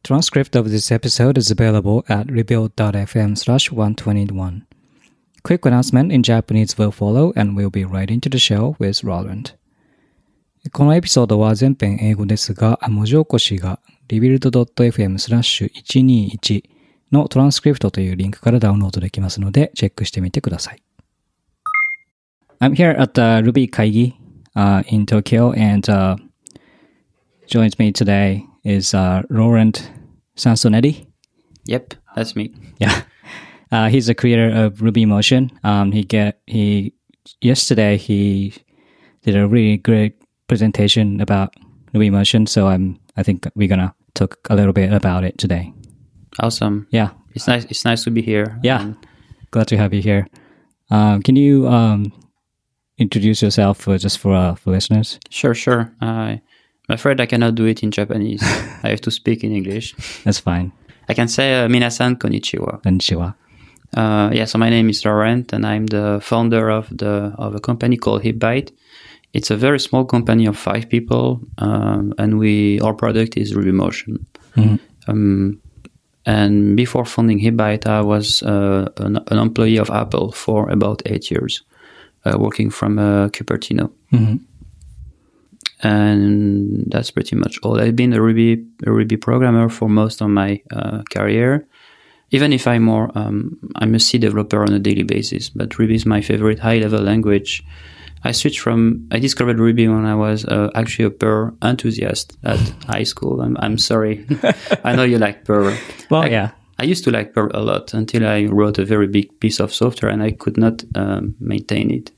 transcript of this episode is available at rebuild.fm/121. Quick announcement in Japanese will follow and we'll be right into the show with Roland. このエピソードは全編英語ですが、文字起こしが rebuild.fm/121 のトランスクリプトというリンクからダウンロードできますので、チェックしてみてください。I'm here at the Ruby Kaigi in Tokyo and joins me today is Roland Sansonetti. Yep, that's me. Yeah. He's the creator of Ruby Motion. Yesterday he did a really great presentation about Ruby Motion, so I think we're gonna talk a little bit about it today. Awesome. Yeah. It's nice to be here. Yeah. Glad to have you here. Can you introduce yourself just for listeners? Sure. I'm afraid I cannot do it in Japanese. I have to speak in English. That's fine. I can say minasan konnichiwa. Konnichiwa. So my name is Laurent and I'm the founder of a company called HipByte. It's a very small company of 5 people, and our product is Ruby Motion. Mm-hmm. And before founding HipByte, I was an employee of Apple for about 8 years, working from Cupertino. Mm-hmm. And that's pretty much all. I've been a Ruby programmer for most of my career. Even if I'm a C developer on a daily basis, but Ruby is my favorite high-level language. I discovered Ruby when I was actually a Perl enthusiast at high school. I'm sorry. I know you like Perl. Well, yeah. I used to like Perl a lot until I wrote a very big piece of software and I could not maintain it.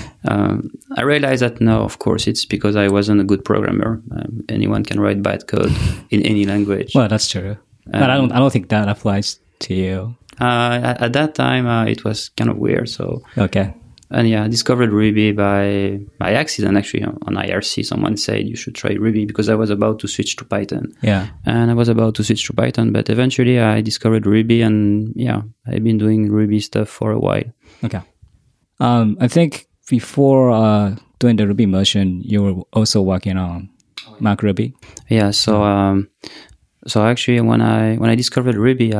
I realized that now, of course, it's because I wasn't a good programmer. Anyone can write bad code in any language. Well, that's true. But I don't think that applies to you. At that time, it was kind of weird. So okay. And yeah, I discovered Ruby by accident, actually. On IRC, someone said you should try Ruby because I was about to switch to Python. Yeah. And I was about to switch to Python, but eventually I discovered Ruby and yeah, I've been doing Ruby stuff for a while. Okay. I think before doing the Ruby Motion, you were also working on Mac Ruby. Yeah, so actually when I discovered Ruby,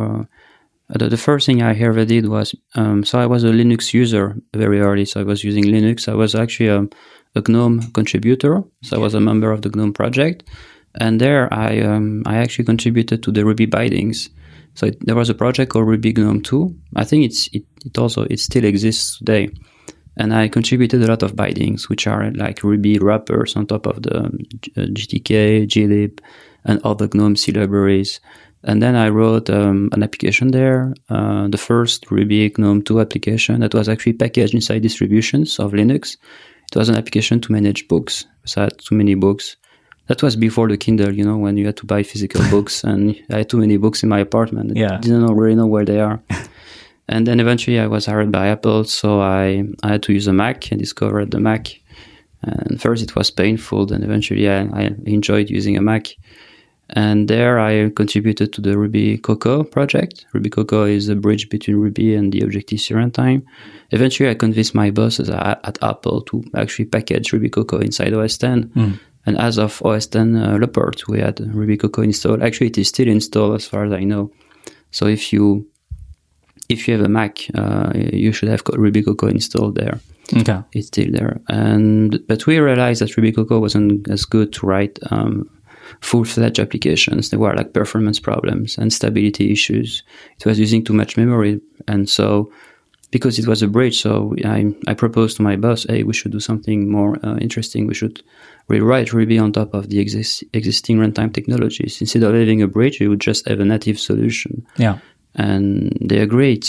the first thing I ever did was, so I was a Linux user very early. So I was using Linux. I was actually a GNOME contributor. So I was a member of the GNOME project. And there I actually contributed to the Ruby bindings. So there was a project called Ruby GNOME 2. I think it still exists today. And I contributed a lot of bindings, which are like Ruby wrappers on top of the GTK, glib, and other GNOME C libraries. And then I wrote an application there, the first Ruby GNOME 2 application that was actually packaged inside distributions of Linux. It was an application to manage books. So I had too many books. That was before the Kindle, when you had to buy physical books, and I had too many books in my apartment. Yeah. I didn't really know where they are. And then eventually I was hired by Apple, so I had to use a Mac and discovered the Mac. And first it was painful, then eventually I enjoyed using a Mac. And there I contributed to the Ruby Cocoa project. Ruby Cocoa is a bridge between Ruby and the Objective-C runtime. Eventually I convinced my bosses at Apple to actually package Ruby Cocoa inside OS X. And as of OS X Leopard, we had Ruby Cocoa installed. Actually, it is still installed as far as I know. So if you have a Mac, you should have Ruby Cocoa installed there. Okay. It's still there. But we realized that Ruby Cocoa wasn't as good to write full-fledged applications. There were like performance problems and stability issues. It was using too much memory. And so because it was a bridge, so I proposed to my boss, hey, we should do something more interesting. We should rewrite Ruby on top of the existing runtime technologies. Instead of having a bridge, we would just have a native solution. Yeah. And they agreed.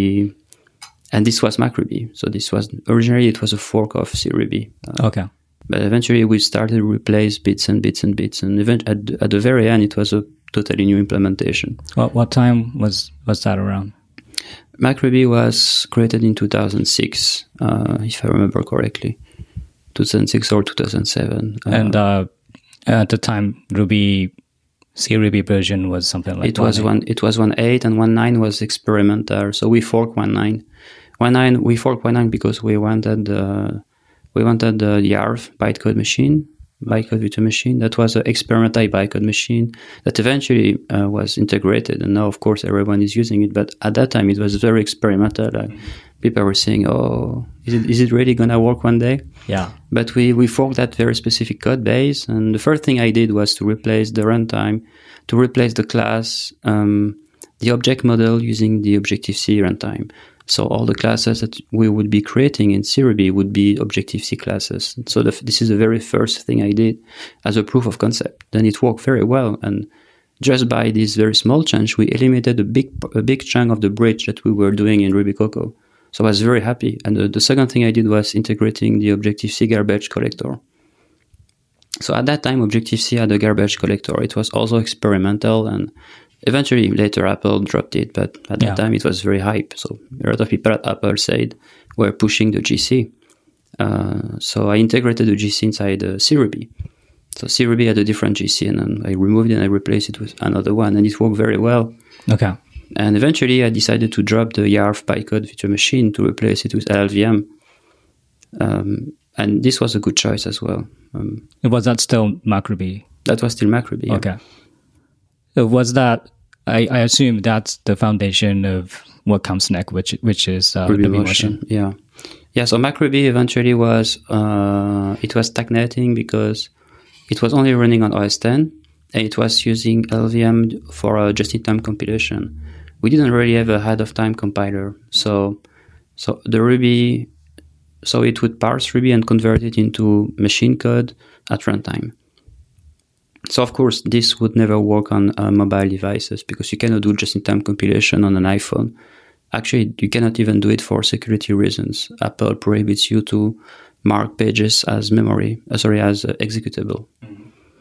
And this was MacRuby. So originally it was a fork of CRuby. Okay. But eventually we started to replace bits and bits and bits. And at the very end, it was a totally new implementation. What time was that around? MacRuby was created in 2006, if I remember correctly. 2006 or 2007. And at the time, CRuby version was something like it was 1.8 and 1.9 was experimental. So we forked 1.9. We forked 1.9 because we wanted the YARV bytecode machine. bytecode virtual machine. That was an experimental bytecode machine that eventually was integrated, and now of course everyone is using it. But at that time it was very experimental. People were saying, "Oh, is it really gonna work one day?" Yeah. But we forked that very specific code base, and the first thing I did was to replace the runtime, to replace the class, the object model using the Objective-C runtime. So all the classes that we would be creating in CRuby would be Objective-C classes. So this is the very first thing I did as a proof of concept. Then it worked very well, and just by this very small change, we eliminated a big chunk of the bridge that we were doing in Ruby Cocoa. So I was very happy. And the second thing I did was integrating the Objective-C garbage collector. So at that time, Objective-C had a garbage collector. It was also experimental, and eventually later Apple dropped it. But at that time, it was very hype. So a lot of people at Apple said were pushing the GC. So I integrated the GC inside CRuby. So CRuby had a different GC, and then I removed it and I replaced it with another one, and it worked very well. Okay. And eventually, I decided to drop the YARV bytecode virtual machine to replace it with LLVM. And this was a good choice as well. Was that still MacRuby? That was still MacRuby. Yeah. Okay. Was that? I assume that's the foundation of what comes next, which is RubyMotion. Yeah. So MacRuby eventually was it was stagnating because it was only running on OS X, and it was using LLVM for a just-in-time compilation. We didn't really have a ahead-of-time compiler, so the Ruby, so it would parse Ruby and convert it into machine code at runtime. So of course, this would never work on mobile devices because you cannot do just-in-time compilation on an iPhone. Actually, you cannot even do it for security reasons. Apple prohibits you to mark pages as as executable. Mm-hmm.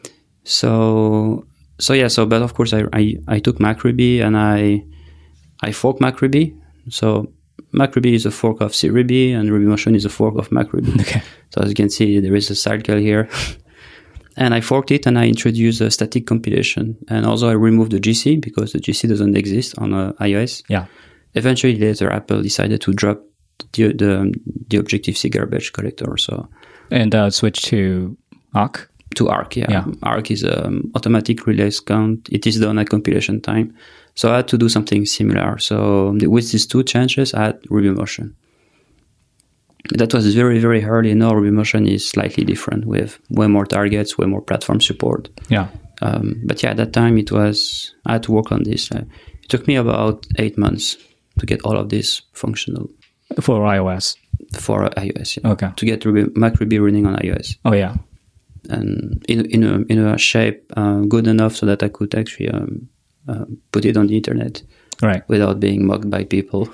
But of course, I took MacRuby and I forked MacRuby. So MacRuby is a fork of CRuby, and RubyMotion is a fork of MacRuby. Okay. So as you can see, there is a cycle here. And I forked it and I introduced a static compilation. And also I removed the GC because the GC doesn't exist on iOS. Yeah. Eventually later Apple decided to drop the Objective-C garbage collector. And switch to Arc? To Arc, yeah. Arc is automatic release count. It is done at compilation time. So I had to do something similar. So with these two changes, I had RubyMotion. That was very, very early. Now RubyMotion is slightly different with way more targets, way more platform support. Yeah. But at that time I had to work on this. It took me about 8 months to get all of this functional. For iOS? For iOS, yeah. Okay. To get MacRuby running on iOS. Oh, yeah. And in a shape good enough so that I could actually put it on the internet. Right. Without being mocked by people.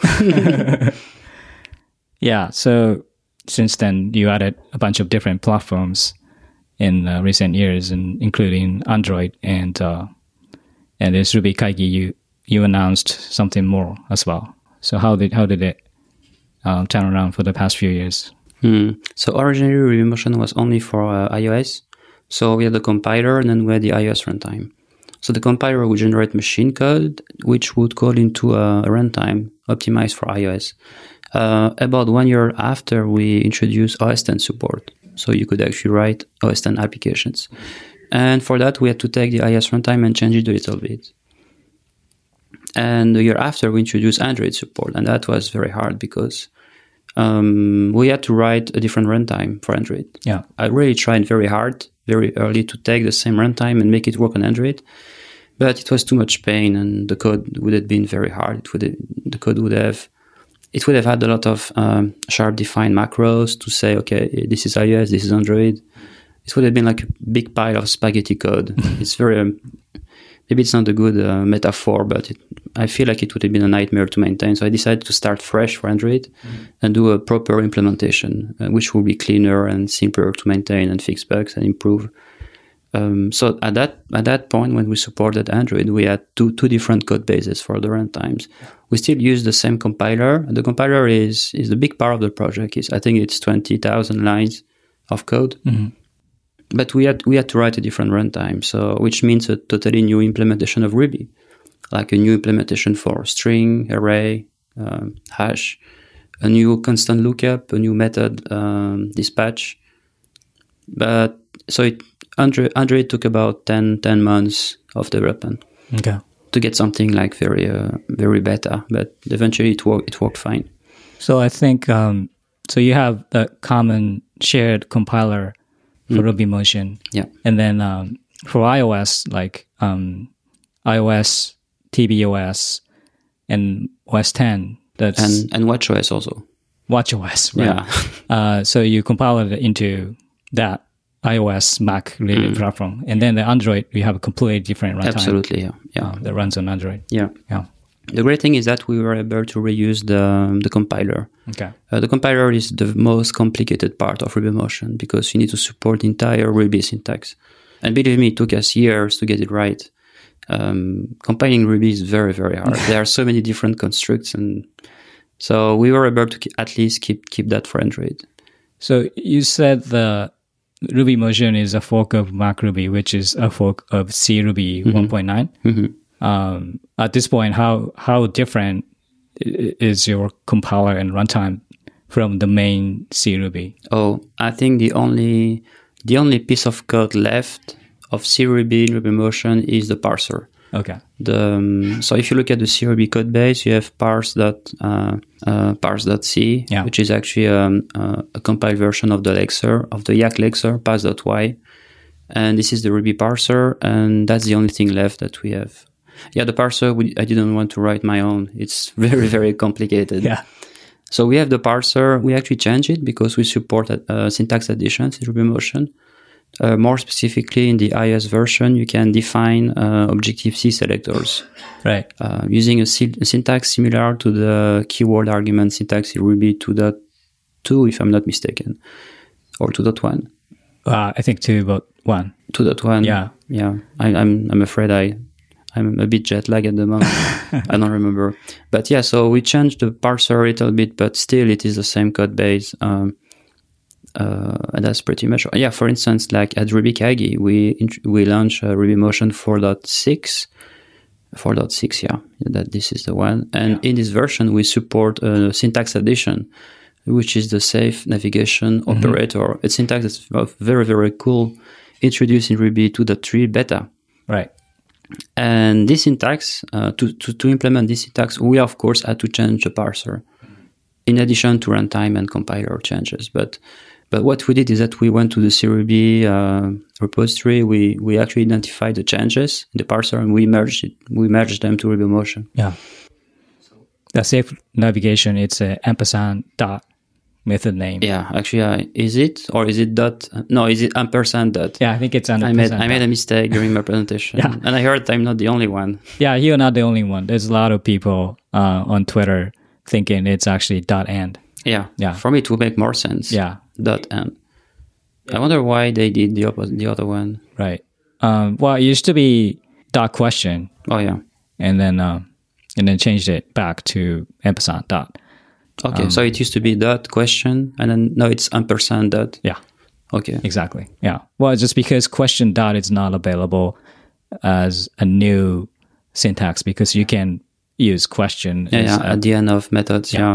Yeah, so since then, you added a bunch of different platforms in recent years, and including Android and this Ruby Kaigi, you announced something more as well. So how did it turn around for the past few years? So originally, RubyMotion was only for iOS. So we had the compiler, and then we had the iOS runtime. So the compiler would generate machine code, which would call into a runtime optimized for iOS. About 1 year after, we introduced OS X support. So you could actually write OS X applications. And for that, we had to take the iOS runtime and change it a little bit. And the year after, we introduced Android support. And that was very hard because we had to write a different runtime for Android. Yeah, I really tried very hard, very early, to take the same runtime and make it work on Android. But it was too much pain, and the code would have been very hard. The code would have had a lot of sharp defined macros to say, okay, this is iOS, this is Android. It would have been like a big pile of spaghetti code. It's very, maybe it's not a good metaphor, but I feel like it would have been a nightmare to maintain. So I decided to start fresh for Android and do a proper implementation, which will be cleaner and simpler to maintain and fix bugs and improve. So at that point, when we supported Android, we had two different code bases for the runtimes. We still use the same compiler. The compiler is the big part of the project. I think it's 20,000 lines of code. Mm-hmm. But we had to write a different runtime, so which means a totally new implementation of Ruby, like a new implementation for string, array, hash, a new constant lookup, a new method dispatch. But so Android took about 10 months of development Okay. to get something like very beta, but eventually it worked fine. So I think so you have the common shared compiler for RubyMotion. Yeah. And then for iOS, like iOS, tvOS, and OS 10, that's And WatchOS also. watchOS, right? Yeah. So you compile it into that iOS Mac related platform. And then the Android, we have a completely different runtime. Absolutely, yeah. That runs on Android. Yeah. Yeah. The great thing is that we were able to reuse the compiler. Okay. The compiler is the most complicated part of RubyMotion because you need to support the entire Ruby syntax. And believe me, it took us years to get it right. Compiling Ruby is very, very hard. There are so many different constructs, and so we were able to at least keep that for Android. So you said the RubyMotion is a fork of MacRuby, which is a fork of CRuby 1.9. Mm-hmm. At this point, how different is your compiler and runtime from the main CRuby? Oh, I think the only piece of code left of CRuby in RubyMotion is the parser. Okay. So if you look at the CRuby code base, you have parse.c, which is actually a compiled version of the lexer, of the YAC lexer, parse.y. And this is the Ruby parser, and that's the only thing left that we have. Yeah, the parser, I didn't want to write my own. It's very, very complicated. Yeah. So we have the parser. We actually changed it because we support syntax additions in RubyMotion. More specifically, in the iOS version, you can define Objective-C selectors. Right. Using a syntax similar to the keyword argument syntax in Ruby 2.2, if I'm not mistaken, or 2.1. I think 2.1. 2.1. Yeah. Yeah. I'm afraid I'm a bit jet lag at the moment. I don't remember. But yeah, so we changed the parser a little bit, but still it is the same code base. And that's pretty much, yeah, for instance, like at RubyKaigi, we launched RubyMotion 4.6. 4.6, yeah, this is the one. And in this version, we support syntax addition, which is the safe navigation operator. It's syntax that's very, very cool, introduced in Ruby 2.3 beta. Right. And this syntax, to implement this syntax, we of course had to change the parser, in addition to runtime and compiler changes. But what we did is that we went to the CRuby repository. We actually identified the changes in the parser, and we merged them to RubyMotion. Yeah. The safe navigation, it's a ampersand dot method name. Yeah, actually, is it dot? No, is it ampersand dot? Yeah, I think it's I made a mistake during my presentation. Yeah. And I heard I'm not the only one. Yeah, you're not the only one. There's a lot of people on Twitter thinking it's actually dot end. Yeah. Yeah. For me, it would make more sense. Yeah. Dot end. I wonder why they did the other one. Right. Well, it used to be dot question. Oh yeah. And then changed it back to ampersand dot. Okay, so it used to be dot question, and then now it's ampersand dot. Yeah. Okay. Exactly. Yeah. Well, just because question dot is not available as a new syntax, because you can use question at the end of methods. Yeah.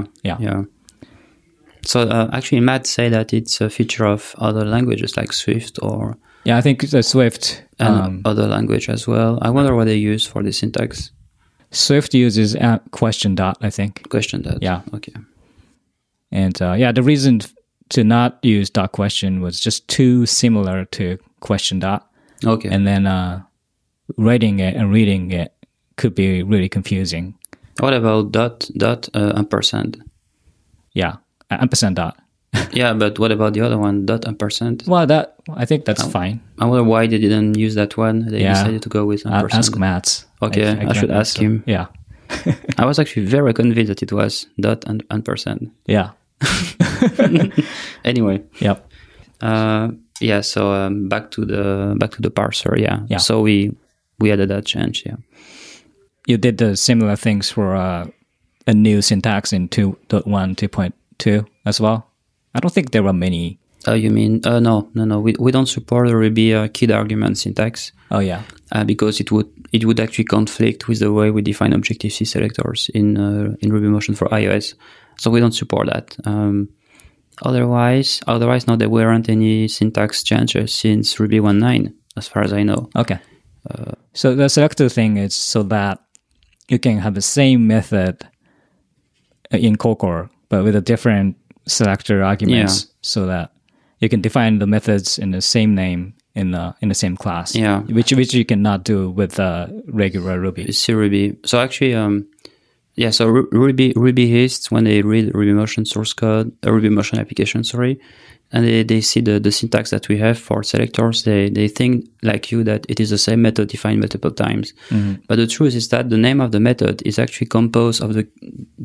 So actually, Matt said that it's a feature of other languages like Swift or I think the Swift and other language as well. I wonder what they use for the syntax. Swift uses question dot, I think. Question dot. Yeah. Okay. And the reason to not use dot question was just too similar to question dot. Okay. And then writing it and reading it could be really confusing. What about dot ampersand? Yeah, ampersand dot. Yeah, but what about the other one, dot ampersand? Well, I think that's fine. I wonder why they didn't use that one. They decided to go with ampersand. Ask Matt. Okay, I should ask him. Yeah. I was actually very convinced that it was dot and ampersand. Yeah. Anyway. Yep. So back to the parser. Yeah. So we added that change. Yeah. You did the similar things for a new syntax in 2.1, 2.2 as well. I don't think there were many. You mean no. We don't support the Ruby keyed argument syntax. Oh yeah. Because it would actually conflict with the way we define Objective-C selectors in RubyMotion for iOS. So we don't support that. Otherwise, no, there weren't any syntax changes since Ruby 1.9, as far as I know. Okay. So the selector thing is so that you can have the same method in Cocor, but with a different selector arguments, so that you can define the methods in the same name in the same class. Yeah. Which you cannot do with regular Ruby. C Ruby. So actually, so Rubyists, when they read RubyMotion source code, RubyMotion application, and they see the syntax that we have for selectors, they think like you that it is the same method defined multiple times. Mm-hmm. But the truth is that the name of the method is actually composed of the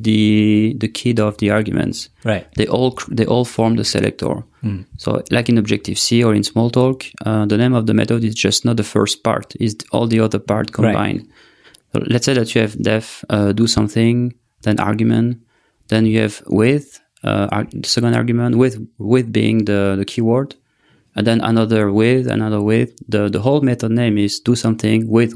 key of the arguments. Right. They all form the selector. Mm. So like in Objective-C or in Smalltalk, the name of the method is just not the first part, it's all the other part combined. Right. So let's say that you have def do something, then argument, then you have with, the second argument, with being the keyword, and then another with. The whole method name is do something with.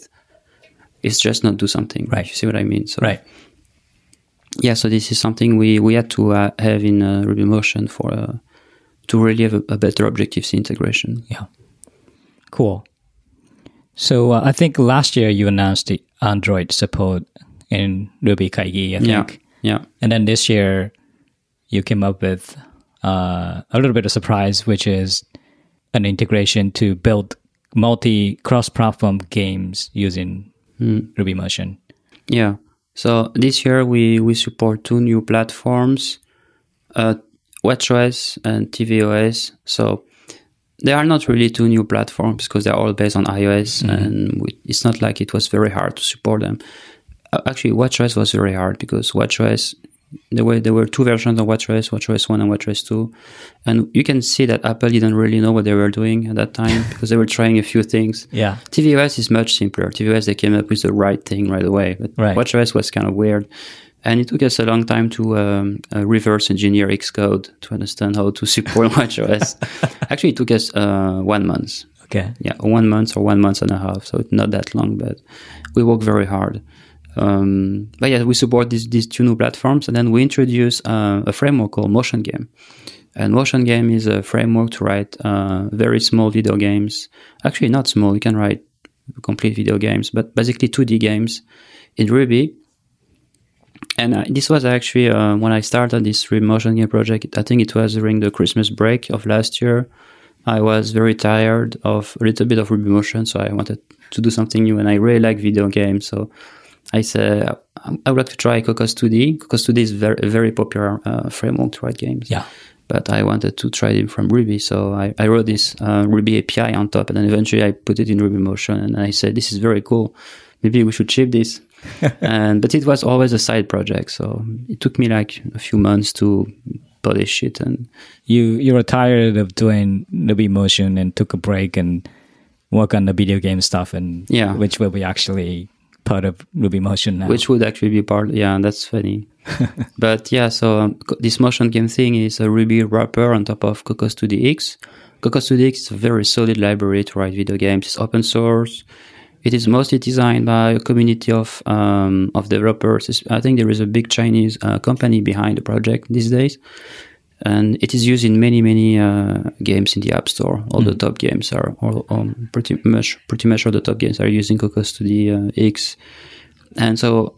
It's just not do something. Right. You see what I mean? So, right. Yeah, so this is something we had to have in RubyMotion for to really have a better Objective-C integration. Yeah. Cool. So I think last year you announced the Android support in Ruby Kaigi, I think. Yeah. And then this year you came up with a little bit of surprise, which is an integration to build cross-platform games using RubyMotion. Yeah. So this year we support 2 new platforms, WatchOS and tvOS. So they are not really 2 new platforms because they're all based on iOS, and it's not like it was very hard to support them. Actually, WatchOS was very hard because WatchOS, there were 2 versions of WatchOS 1 and WatchOS 2, and you can see that Apple didn't really know what they were doing at that time because they were trying a few things. Yeah. tvOS is much simpler. tvOS, they came up with the right thing right away, but WatchOS was kind of weird. And it took us a long time to reverse engineer Xcode to understand how to support WatchOS. Actually, it took us 1 month. Okay. Yeah, 1 month or 1 month and a half. So it's not that long, but we work very hard. But yeah, we support these 2 new platforms. And then we introduce a framework called Motion Game. And Motion Game is a framework to write very small video games. Actually, not small. You can write complete video games, but basically 2D games in Ruby. And this was actually when I started this RubyMotion game project. I think it was during the Christmas break of last year. I was very tired of a little bit of RubyMotion, so I wanted to do something new. And I really like video games, so I said I would like to try Cocos 2D. Cocos 2D is a very popular framework to write games. Yeah. But I wanted to try it from Ruby, so I wrote this Ruby API on top, and then eventually I put it in RubyMotion, and I said, this is very cool. Maybe we should ship this. But it was always a side project, so it took me like a few months to polish it. And you were tired of doing RubyMotion and took a break and work on the video game stuff, and which will be actually part of RubyMotion now. Which would actually be part, that's funny. But yeah, so this motion game thing is a Ruby wrapper on top of Cocos 2D-X. Cocos 2D-X is a very solid library to write video games. It's open source. It is mostly designed by a community of developers. I think there is a big Chinese company behind the project these days. And it is used in many games in the App Store. All the top games are, pretty much all the top games are using Cocos 2D-X. And so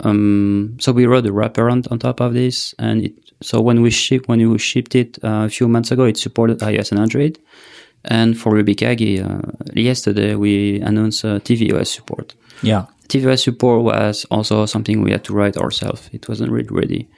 we wrote a wrapper on top of this. And so when we shipped it a few months ago, it supported iOS and Android. And for Ruby Kaigi, yesterday we announced tvOS support. Yeah. tvOS support was also something we had to write ourselves. It wasn't really ready.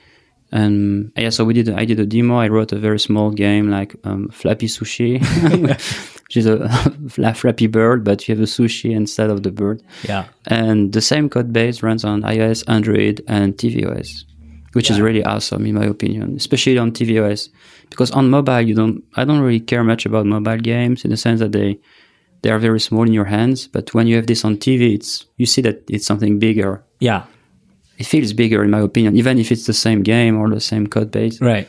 And so I did a demo. I wrote a very small game like Flappy Sushi, which is a Flappy Bird, but you have a sushi instead of the bird. Yeah. And the same code base runs on iOS, Android, and tvOS, which is really awesome in my opinion, especially on tvOS. Because on mobile, I don't really care much about mobile games in the sense that they are very small in your hands. But when you have this on TV, you see that it's something bigger. Yeah. It feels bigger in my opinion, even if it's the same game or the same code base. Right.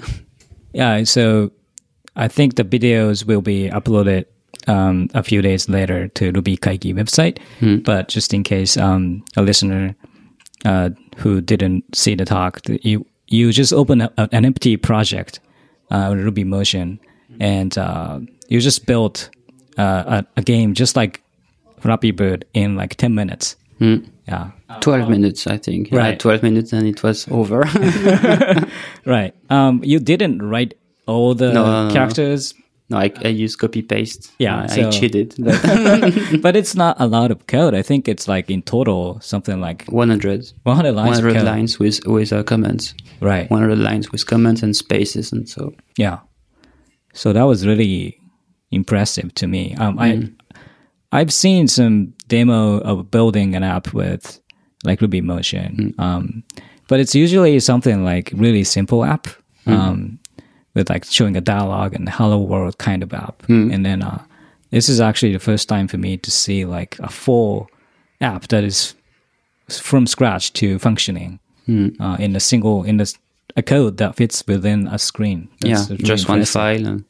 Yeah. So I think the videos will be uploaded a few days later to Ruby Kaigi website. But just in case a listener who didn't see the talk, you just open an empty project Ruby Motion, and you just built a game just like Flappy Bird in like 10 minutes. Yeah. 12 minutes, I think. Right. 12 minutes and it was over. Right. You didn't write all the characters. No, I used copy-paste. Yeah. I cheated. But But it's not a lot of code. I think it's like in total something like 100 100 lines. 100 lines with comments. Right. 100 lines with comments and spaces and so. Yeah. So that was really impressive to me. I've seen some demo of building an app with like Ruby Motion, but it's usually something like really simple app with like showing a dialogue and hello world kind of app. And then this is actually the first time for me to see like a full app that is from scratch to functioning in a code that fits within a screen. That's really just one file. And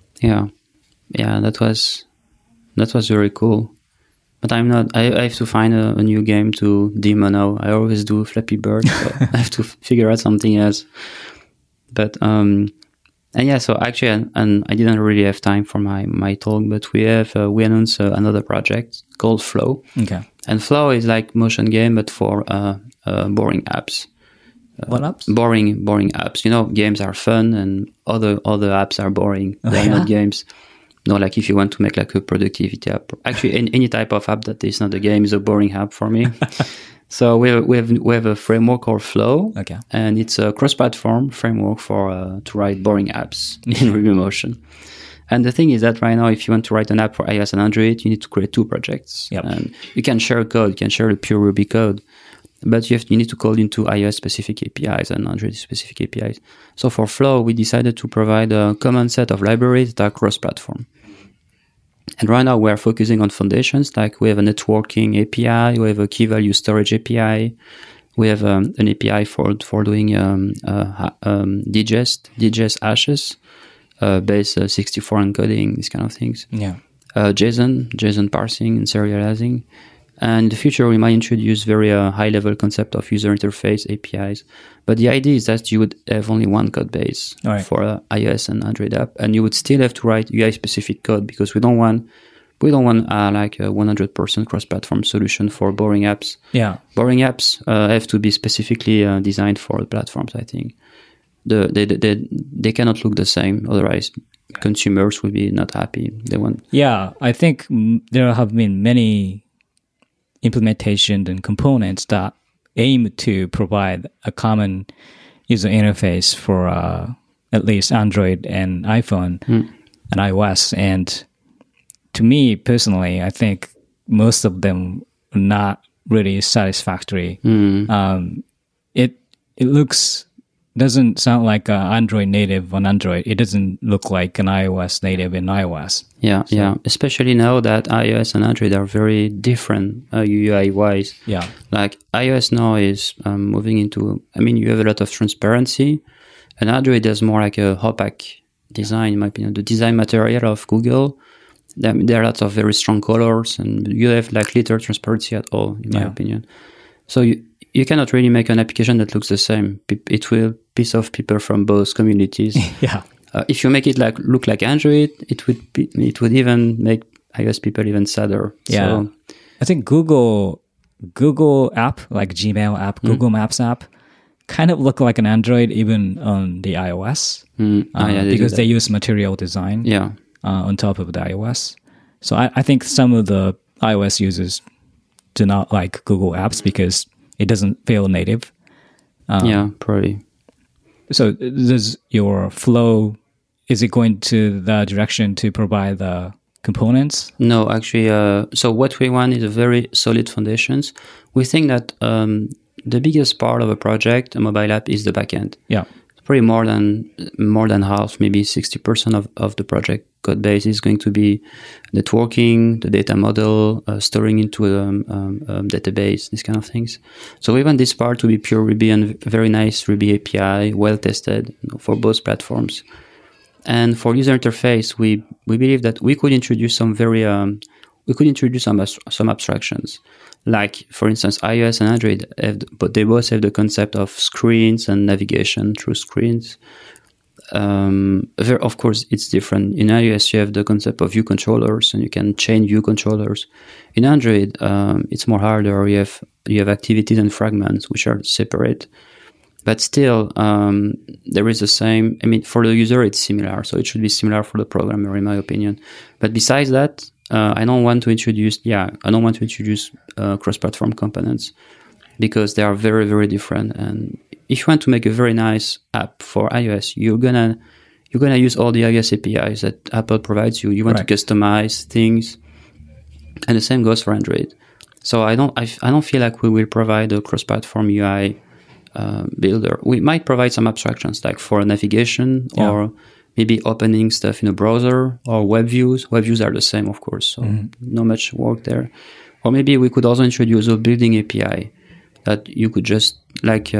that was very cool. But I'm not. I have to find a new game to demo now. I always do Flappy Bird, so I have to figure out something else. But so actually, and I didn't really have time for my talk, but we announced another project called Flow. Okay. And Flow is like motion game, but for boring apps. What apps? Boring apps. You know, games are fun, and other apps are boring. They're not games. No, like if you want to make like a productivity app, actually any type of app that is not a game is a boring app for me. So we have a framework called Flow, and it's a cross-platform framework for to write boring apps in Ruby Motion. And the thing is that right now, if you want to write an app for iOS and Android, you need to create two projects. Yep. And you can share code, you can share the pure Ruby code, but you need to call into iOS-specific APIs and Android-specific APIs. So for Flow, we decided to provide a common set of libraries that are cross-platform. And right now, we are focusing on foundations, like we have a networking API, we have a key-value storage API, we have an API for doing digest hashes, base 64 encoding, these kind of things. Yeah. JSON parsing and serializing. And in the future, we might introduce very high-level concept of user interface APIs. But the idea is that you would have only one code base for iOS and Android app, and you would still have to write UI-specific code because we don't want like a 100% cross-platform solution for boring apps. Yeah, boring apps have to be specifically designed for the platforms. I think they cannot look the same, otherwise consumers will be not happy. They want. Yeah, I think there have been many implementation and components that aim to provide a common user interface for at least Android and iPhone and iOS. And to me personally, I think most of them are not really satisfactory. It doesn't sound like an Android native on Android. It doesn't look like an iOS native in iOS. Yeah. Especially now that iOS and Android are very different UI-wise. Yeah. Like iOS now is moving into, you have a lot of transparency, and Android has more like a opaque design, in my opinion. The design material of Google, there are lots of very strong colors, and you have like little transparency at all, in my opinion. So you cannot really make an application that looks the same. It will piss off people from both communities. Yeah. If you make it look like Android, it would even make iOS people even sadder. Yeah. So, I think Google app, like Gmail app, Google Maps app, kind of look like an Android even on the iOS because they use material design on top of the iOS. So I think some of the iOS users do not like Google apps because it doesn't feel native. Probably. So does your Flow, is it going to the direction to provide the components? No, actually. So what we want is a very solid foundations. We think that the biggest part of a project, a mobile app, is the backend. Yeah. Probably more than half, maybe 60% of the project code base is going to be networking, the data model, storing into a database, these kind of things. So we want this part to be pure Ruby and very nice Ruby API, well tested for both platforms. And for user interface, we believe that we could introduce some some abstractions. Like, for instance, iOS and Android but they both have the concept of screens and navigation through screens. of course, it's different. In iOS, you have the concept of view controllers, and you can chain view controllers. In Android, it's more harder. You have activities and fragments, which are separate. But still, there is the same. I mean, for the user, it's similar. So it should be similar for the programmer, in my opinion. But besides that, I don't want to introduce cross-platform components because they are very, very different. And if you want to make a very nice app for iOS, you're gonna use all the iOS APIs that Apple provides you. You want to customize things, and the same goes for Android. So I don't feel like we will provide a cross-platform UI builder. We might provide some abstractions like for navigation or maybe opening stuff in a browser or web views. Web views are the same, of course, so not much work there. Or maybe we could also introduce a building API that you could just like.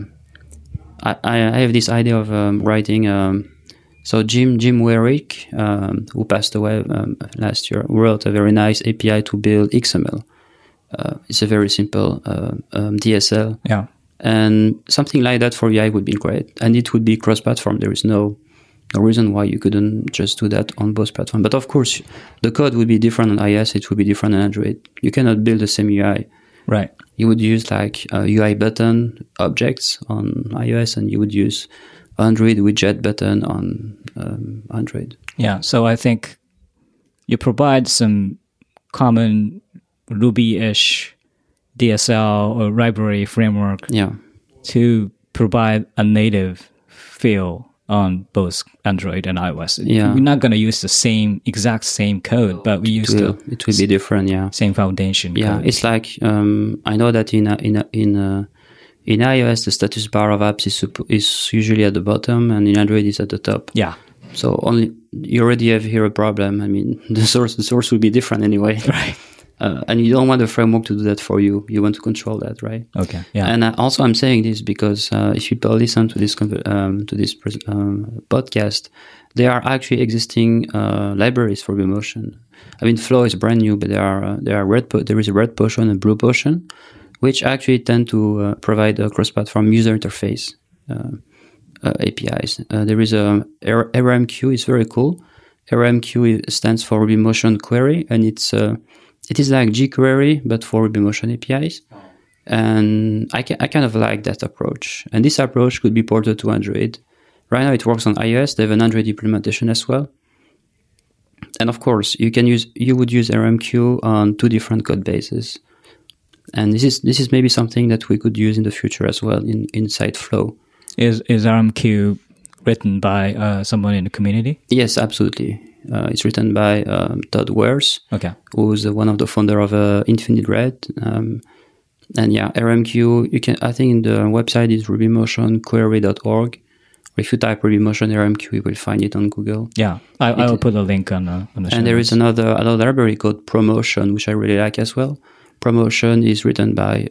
I have this idea of writing. So Jim Werik, who passed away last year, wrote a very nice API to build XML. It's a very simple DSL. Yeah. And something like that for UI would be great. And it would be cross-platform. There is no reason why you couldn't just do that on both platforms. But of course, the code would be different on iOS. It would be different on Android. You cannot build the same UI. Right. You would use like UI button objects on iOS, and you would use Android widget button on Android. Yeah. So I think you provide some common Ruby-ish DSL or library framework to provide a native feel on both Android and iOS. Yeah. We're not going to use the exact same code, but we use it will be different. Same foundation. Yeah, code. it's like I know that in iOS the status bar of apps is usually at the bottom, and in Android is at the top. Yeah. So you already have here a problem. I mean, the source will be different anyway. Right. And you don't want the framework to do that for you. You want to control that, right? Okay. Yeah. And also, I'm saying this because if people listen to this podcast, there are actually existing libraries for Vmotion. I mean, Flow is brand new, but there is a red potion and blue potion, which actually tend to provide a cross-platform user interface APIs. There is a RMQ is very cool. RMQ stands for Vmotion Query, and it is like jQuery, but for Vmotion APIs. And I kind of like that approach. And this approach could be ported to Android. Right now it works on iOS. They have an Android implementation as well. And of course, you would use RMQ on two different code bases. And this is maybe something that we could use in the future as well inside Flow. Is RMQ written by someone in the community? Yes, absolutely. It's written by Todd Wares, who's one of the founder of Infinite Red. And yeah, RMQ, I think the website is rubymotionquery.org. If you type Rubymotion RMQ, you will find it on Google. Yeah, I will put a link on the show. And there is another library called Promotion, which I really like as well. Promotion is written by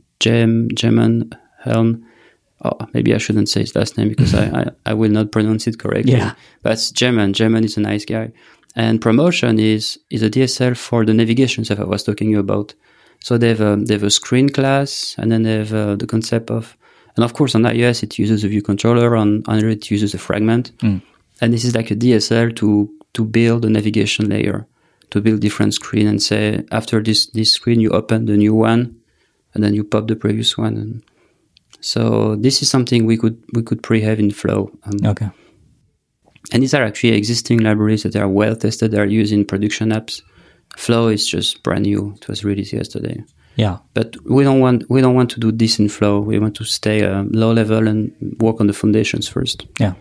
Jeman Helm. Oh, maybe I shouldn't say his last name because I will not pronounce it correctly. Yeah. But it's Jeman. Jeman is a nice guy. And Promotion is a DSL for the navigation stuff I was talking about. So they have a screen class, and then they have the concept of, and of course on iOS it uses a view controller, on Android it uses a fragment. And this is like a DSL to build a navigation layer, to build different screen and say, after this screen you open the new one, and then you pop the previous one. And so this is something we could pre-have in Flow. Okay. And these are actually existing libraries that are well tested. They are used in production apps. Flow is just brand new. It was released yesterday. Yeah. But we don't want to do this in Flow. We want to stay low level and work on the foundations first. Yeah.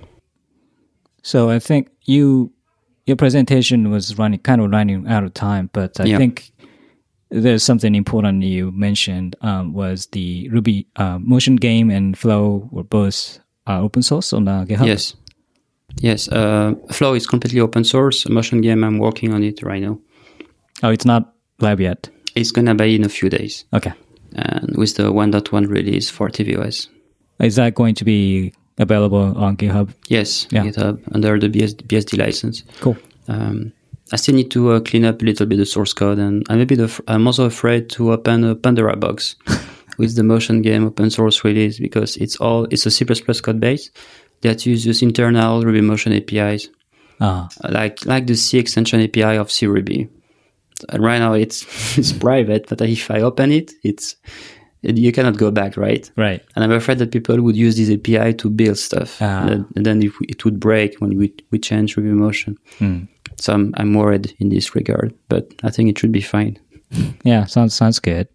So I think your presentation was running out of time, but I think there's something important you mentioned was the Ruby Motion Game and Flow were both open source on GitHub. Yes. Flow is completely open source. Motion Game, I'm working on it right now. Oh, it's not live yet? It's going to be in a few days. Okay. And with the 1.1 release for tvOS. Is that going to be available on GitHub? Yes, GitHub, under the BSD license. Cool. I still need to clean up a little bit the source code, and I'm also afraid to open a Pandora box with the Motion Game open source release because it's a C++ code base, that uses internal RubyMotion APIs, Ah, like the C extension API of CRuby. And right now it's it's private, but if I open it, you cannot go back, right? right. And I'm afraid that people would use this API to build stuff, and then it would break when we change RubyMotion. So I'm worried in this regard, but I think it should be fine. Yeah, sounds good.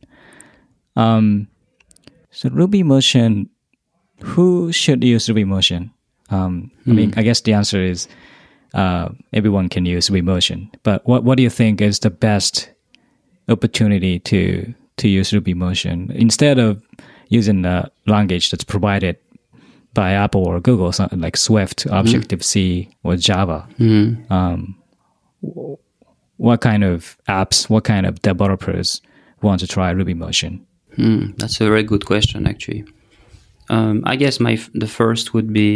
So RubyMotion, who should use RubyMotion? I mean, I guess the answer is everyone can use RubyMotion. But what do you think is the best opportunity to use RubyMotion instead of using a language that's provided by Apple or Google, something like Swift, Objective-C, or Java? What kind of apps, what kind of developers want to try RubyMotion? That's a very good question, actually. I guess my first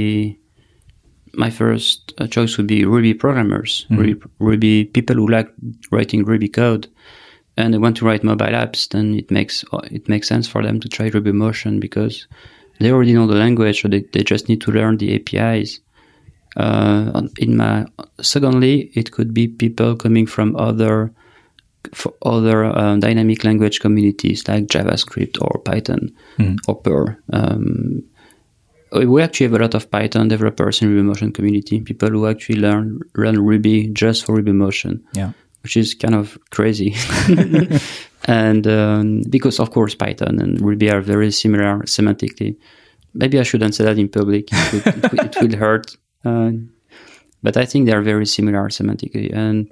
choice would be Ruby programmers, Ruby people who like writing Ruby code, and they want to write mobile apps. Then it makes sense for them to try RubyMotion because they already know the language, so they just need to learn the APIs. Secondly, it could be people coming from other dynamic language communities like JavaScript or Python or Perl. We actually have a lot of Python developers in RubyMotion community, people who actually learn Ruby just for RubyMotion, which is kind of crazy. And because, of course, Python and Ruby are very similar semantically. Maybe I shouldn't say that in public. It will hurt. But I think they are very similar semantically.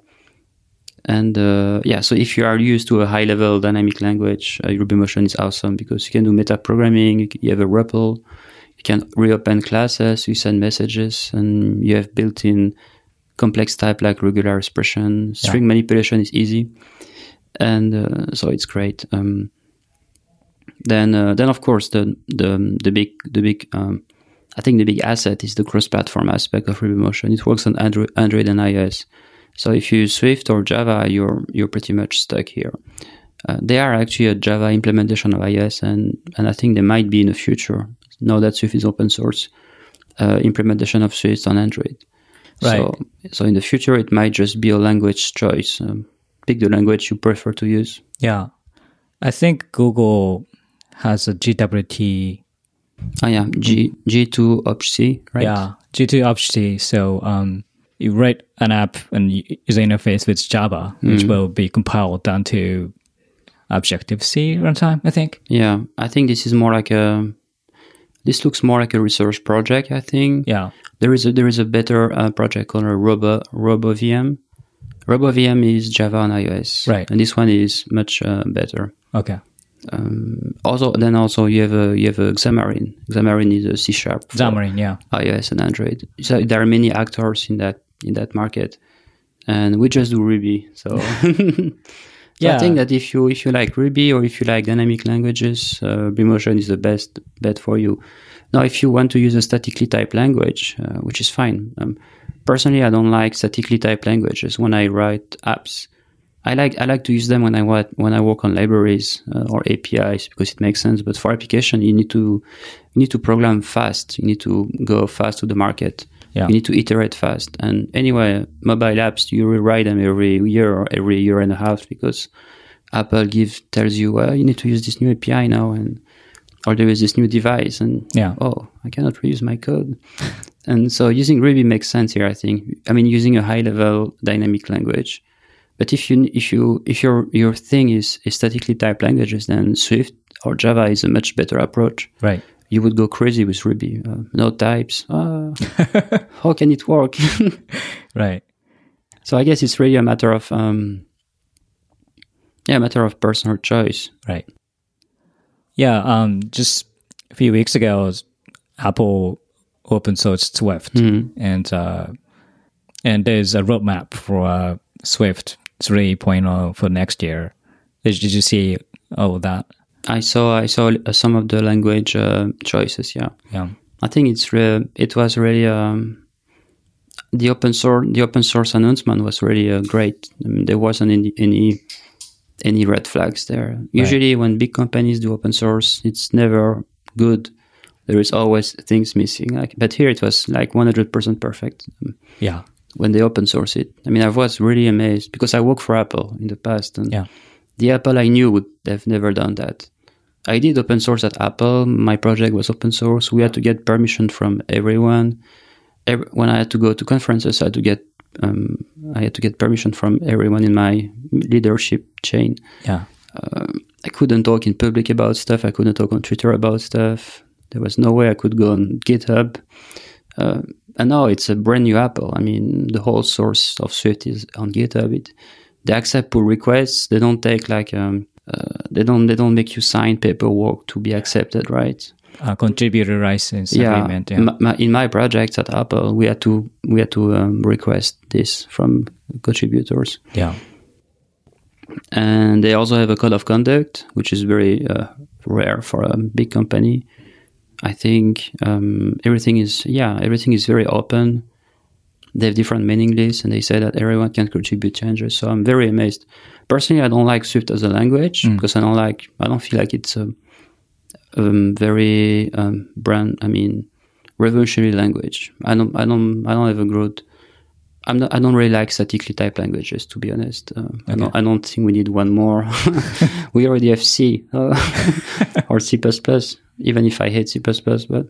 So if you are used to a high-level dynamic language, RubyMotion is awesome because you can do meta-programming, you have a REPL, you can reopen classes, you send messages, and you have built-in complex type like regular expression. String manipulation is easy, and so it's great. Then of course the big I think the big asset is the cross-platform aspect of RubyMotion. It works on Android and iOS. So if you use Swift or Java, you're pretty much stuck here. They are actually a Java implementation of iOS, and I think they might be in the future. Now that Swift is open source, implementation of Swift on Android. Right. So in the future, it might just be a language choice. Pick the language you prefer to use. Yeah. I think Google has a GWT. Oh yeah, G2 Obj-C, right? Yeah, G2 Obj-C. So you write an app and user interface with Java, which will be compiled down to Objective-C runtime, I think. Yeah, I think this looks more like a research project, I think. Yeah. There is a better project called RoboVM. RoboVM is Java on iOS. Right. And this one is much better. Okay. Also you have a Xamarin. Xamarin is a C# Xamarin, yeah. iOS and Android. So there are many actors in that market, and we just do Ruby. So, I think that if you like Ruby or if you like dynamic languages, RubyMotion is the best bet for you. Now, if you want to use a statically typed language, which is fine. Personally, I don't like statically typed languages when I write apps. I like to use them when I work on libraries or APIs because it makes sense. But for application, you need to program fast. You need to go fast to the market. Yeah. You need to iterate fast. And anyway, mobile apps, you rewrite them every year or every year and a half because Apple tells you, well, you need to use this new API now, or there is this new device, and I cannot reuse my code. And so using Ruby makes sense here. I think. I mean, using a high-level dynamic language. But if your thing is statically typed languages, then Swift or Java is a much better approach. Right. You would go crazy with Ruby. No types. How can it work? Right. So I guess it's really a matter of personal choice. Right. Yeah. Just a few weeks ago, Apple open sourced Swift, and there's a roadmap for Swift 3.0 for next year. Did you see all of that? I saw some of the language choices. Yeah. I think it was really the open source announcement was really great. I mean, there wasn't any red flags there. Usually, when big companies do open source, it's never good there is always things missing. But here it was like 100% perfect. Yeah. When they open source it, I mean, I was really amazed because I worked for Apple in the past, and the Apple I knew would have never done that. I did open source at Apple. My project was open source. We had to get permission from everyone. When I had to go to conferences, I had to get permission from everyone in my leadership chain. Yeah. I couldn't talk in public about stuff. I couldn't talk on Twitter about stuff. There was no way I could go on GitHub. And now it's a brand new Apple. I mean, the whole source of Swift is on GitHub. They accept pull requests. They don't take they don't make you sign paperwork to be accepted, right? Contributor license agreement. Yeah. In my projects at Apple, we had to request this from contributors. Yeah. And they also have a code of conduct, which is very rare for a big company. I think everything is very open. They have different mailing lists, and they say that everyone can contribute changes. So I'm very amazed. Personally, I don't like Swift as a language because I don't feel like it's a very revolutionary language. I don't have a growth. I don't really like statically typed languages, to be honest. Okay. I don't think we need one more. We already have C or C++. Even if I hate C++, but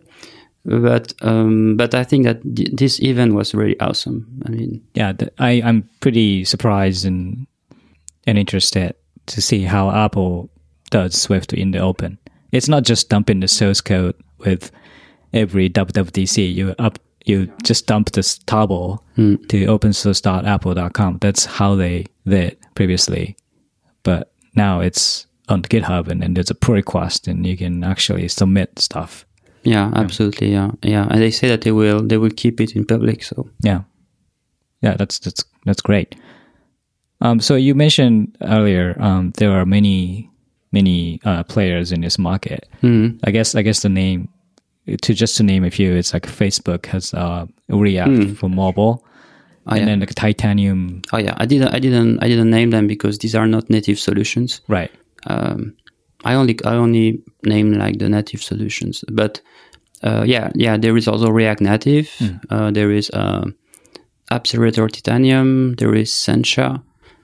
I think that this event was really awesome. I mean, yeah, I'm pretty surprised and interested to see how Apple does Swift in the open. It's not just dumping the source code with every WWDC. You just dump this table to opensource.apple.com. That's how they did previously, but now it's on GitHub, and then there's a pull request, and you can actually submit stuff. Yeah, absolutely. Yeah. And they say that they will keep it in public. So yeah, that's great. So you mentioned earlier there are many players in this market. I guess the name to name a few, it's like Facebook has React for mobile. Then the Titanium. Oh yeah, I didn't name them because these are not native solutions. Right. I only name like the native solutions, but there is also React Native. There is Accelerator Titanium. There is Sencha.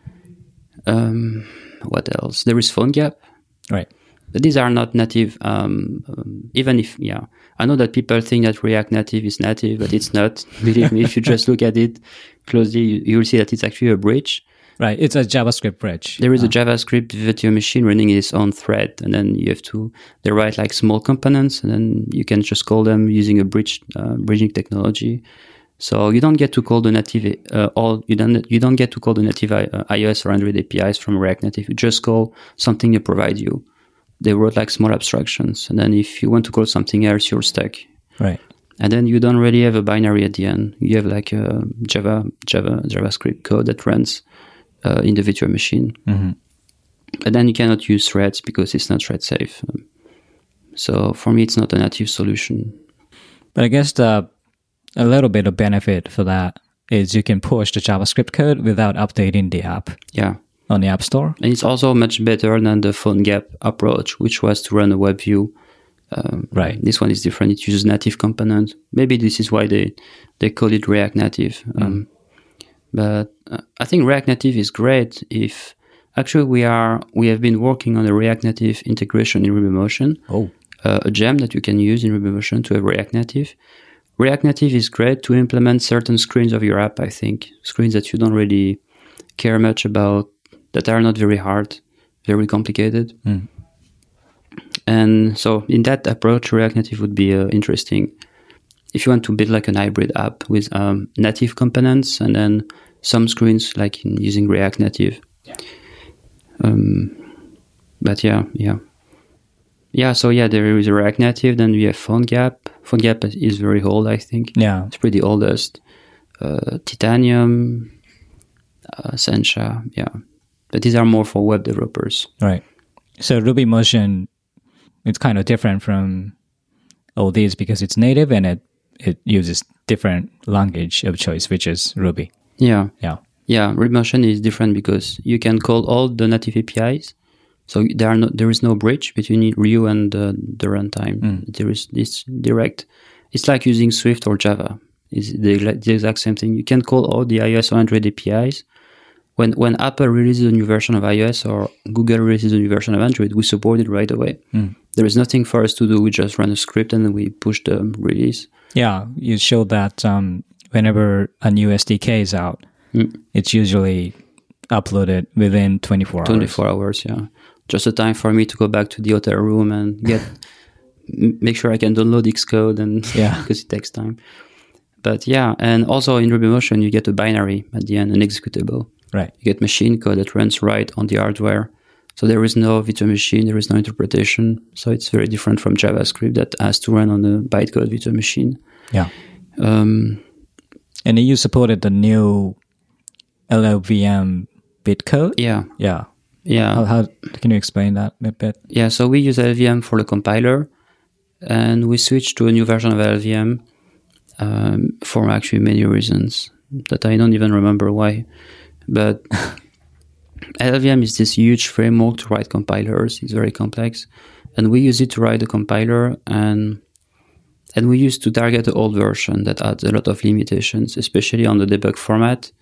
What else? There is PhoneGap. Right. But these are not native. Even if I know that people think that React Native is native, but it's not. Believe me, if you just look at it closely, you'll see that it's actually a bridge. Right, it's a JavaScript bridge. There is a JavaScript virtual machine running its own thread, and then they write like small components, and then you can just call them using a bridging technology. So you don't get to call the native you don't get to call the native iOS or Android APIs from React Native. You just call something they provide you. They wrote like small abstractions, and then if you want to call something else, you're stuck. Right. And then you don't really have a binary at the end. You have like a JavaScript code that runs in the virtual machine. Mm-hmm. And then you cannot use threads because it's not thread safe. So for me, it's not a native solution. But I guess a little bit of benefit for that is you can push the JavaScript code without updating the app. Yeah. On the App Store. And it's also much better than the PhoneGap approach, which was to run a web view. Right. This one is different. It uses native components. Maybe this is why they call it React Native. But I think React Native is great if actually we have been working on a React Native integration in RubyMotion. A gem that you can use in RubyMotion to have React Native. React Native is great to implement certain screens of your app, I think. Screens that you don't really care much about, that are not very hard, very complicated. And so in that approach, React Native would be interesting. If you want to build like an hybrid app with native components and then some screens like using React Native. Yeah. But yeah. So there is a React Native. Then we have PhoneGap. PhoneGap is very old, I think. Yeah. It's pretty oldest. Titanium, Sencha. Yeah. But these are more for web developers. Right. So RubyMotion, it's kind of different from all these because it's native and it uses different language of choice, which is Ruby. Yeah. RubyMotion is different because you can call all the native APIs. So there is no bridge between you and the runtime. There is this direct. It's like using Swift or Java. It's the exact same thing. You can call all the iOS or Android APIs. When Apple releases a new version of iOS or Google releases a new version of Android, we support it right away. There is nothing for us to do. We just run a script and then we push the release. Yeah, you showed that whenever a new SDK is out, it's usually uploaded within 24 hours. 24 hours, yeah. Just a time for me to go back to the hotel room and make sure I can download Xcode, and because it takes time. But yeah, and also in RubyMotion, you get a binary at the end, an executable. Right. You get machine code that runs right on the hardware. So there is no virtual machine, there is no interpretation. So it's very different from JavaScript that has to run on a bytecode virtual machine. Yeah. And you supported the new LLVM bitcode? Yeah. Yeah. Yeah. How can you explain that a bit? Yeah, so we use LLVM for the compiler, and we switched to a new version of LLVM for actually many reasons that I don't even remember why. But LLVM is this huge framework to write compilers. It's very complex. And we use it to write the compiler, and we used to target the old version that adds a lot of limitations, especially on the debug format,